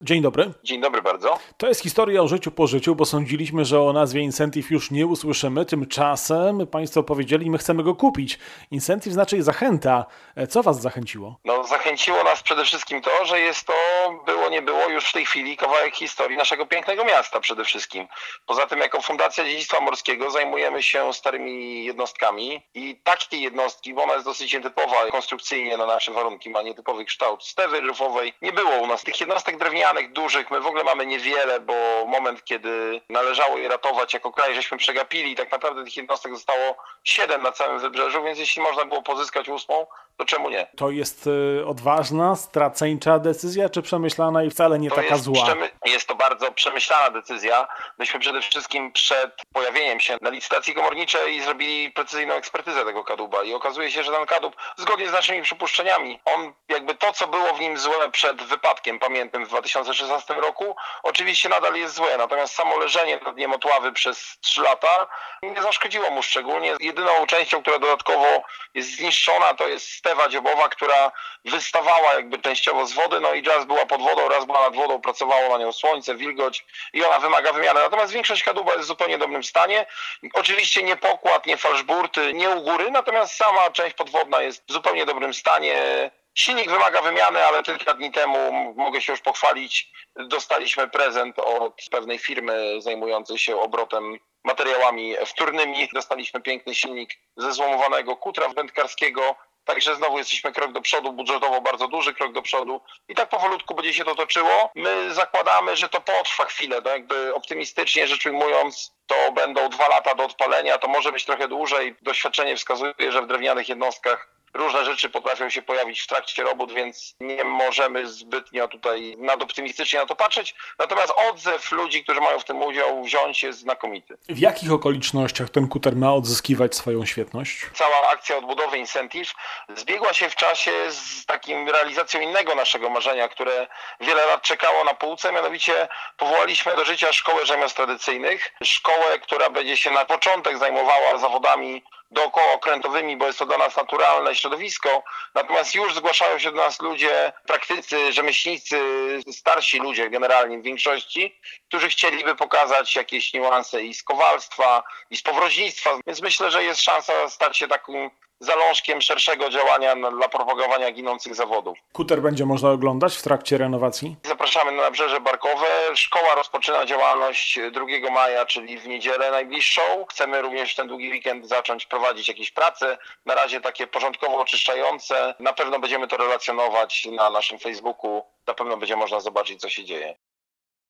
Dzień dobry. Dzień dobry bardzo. To jest historia o życiu po życiu, bo sądziliśmy, że o nazwie Incentive już nie usłyszymy. Tymczasem Państwo powiedzieli, my chcemy go kupić. Incentive znaczy zachęta. Co Was zachęciło? No, zachęciło nas przede wszystkim to, że jest to, było nie było, już w tej chwili kawałek historii naszego pięknego miasta przede wszystkim. Poza tym jako Fundacja Dziedzictwa Morskiego zajmujemy się starymi jednostkami i takie jednostki, bo ona jest dosyć nietypowa konstrukcyjnie na nasze warunki, ma nietypowy kształt stewy ryfowej. Nie było u nas tych jednostek drewnianych, dużych, my w ogóle mamy niewiele, bo moment, kiedy należało je ratować jako kraj, żeśmy przegapili i tak naprawdę tych jednostek zostało 7 na całym wybrzeżu, więc jeśli można było pozyskać 8, to czemu nie? To jest odważna, straceńcza decyzja, czy przemyślana i wcale nie taka zła? Jest to bardzo przemyślana decyzja. Myśmy przede wszystkim przed pojawieniem się na licytacji komorniczej zrobili precyzyjną ekspertyzę tego kadłuba i okazuje się, że ten kadłub, zgodnie z naszymi przypuszczeniami, on jakby to, co było w nim złe przed wypadkiem pamiętnym w 2016 roku, oczywiście nadal jest złe, natomiast samo leżenie na dnie Motławy przez 3 lata nie zaszkodziło mu szczególnie. Jedyną częścią, która dodatkowo jest zniszczona, to jest stewa dziobowa, która wystawała jakby częściowo z wody, no i raz była pod wodą, raz była nad wodą, pracowało na nią słońce, wilgoć i ona wymaga wymiany. Natomiast większość kadłuba jest w zupełnie dobrym stanie. Oczywiście nie pokład, nie fałszburty, nie u góry, natomiast sama część podwodna jest w zupełnie dobrym stanie. Silnik wymaga wymiany, ale kilka dni temu, mogę się już pochwalić, dostaliśmy prezent od pewnej firmy zajmującej się obrotem materiałami wtórnymi. Dostaliśmy piękny silnik ze złomowanego kutra wędkarskiego. Także znowu jesteśmy krok do przodu, budżetowo bardzo duży krok do przodu i tak powolutku będzie się to toczyło. My zakładamy, że to potrwa chwilę, jakby optymistycznie rzecz ujmując, to będą 2 lata do odpalenia, to może być trochę dłużej. Doświadczenie wskazuje, że w drewnianych jednostkach różne rzeczy potrafią się pojawić w trakcie robót, więc nie możemy zbytnio tutaj nadoptymistycznie na to patrzeć. Natomiast odzew ludzi, którzy mają w tym udział wziąć, jest znakomity. W jakich okolicznościach ten kuter ma odzyskiwać swoją świetność? Cała akcja odbudowy Incentive zbiegła się w czasie z takim realizacją innego naszego marzenia, które wiele lat czekało na półce, mianowicie powołaliśmy do życia Szkołę Rzemiosł Tradycyjnych. Szkołę, która będzie się na początek zajmowała zawodami dookołokrętowymi, bo jest to dla nas naturalne środowisko. Natomiast już zgłaszają się do nas ludzie, praktycy, rzemieślnicy, starsi ludzie generalnie w większości, którzy chcieliby pokazać jakieś niuanse i z kowalstwa, i z powroźnictwa. Więc myślę, że jest szansa stać się takim zalążkiem szerszego działania dla propagowania ginących zawodów. Kuter będzie można oglądać w trakcie renowacji? Zapraszamy na Nabrzeże Barkowe. Szkoła rozpoczyna działalność 2 maja, czyli w niedzielę najbliższą. Chcemy również w ten długi weekend zacząć prowadzić jakieś prace, na razie takie porządkowo oczyszczające. Na pewno będziemy to relacjonować na naszym Facebooku. Na pewno będzie można zobaczyć, co się dzieje.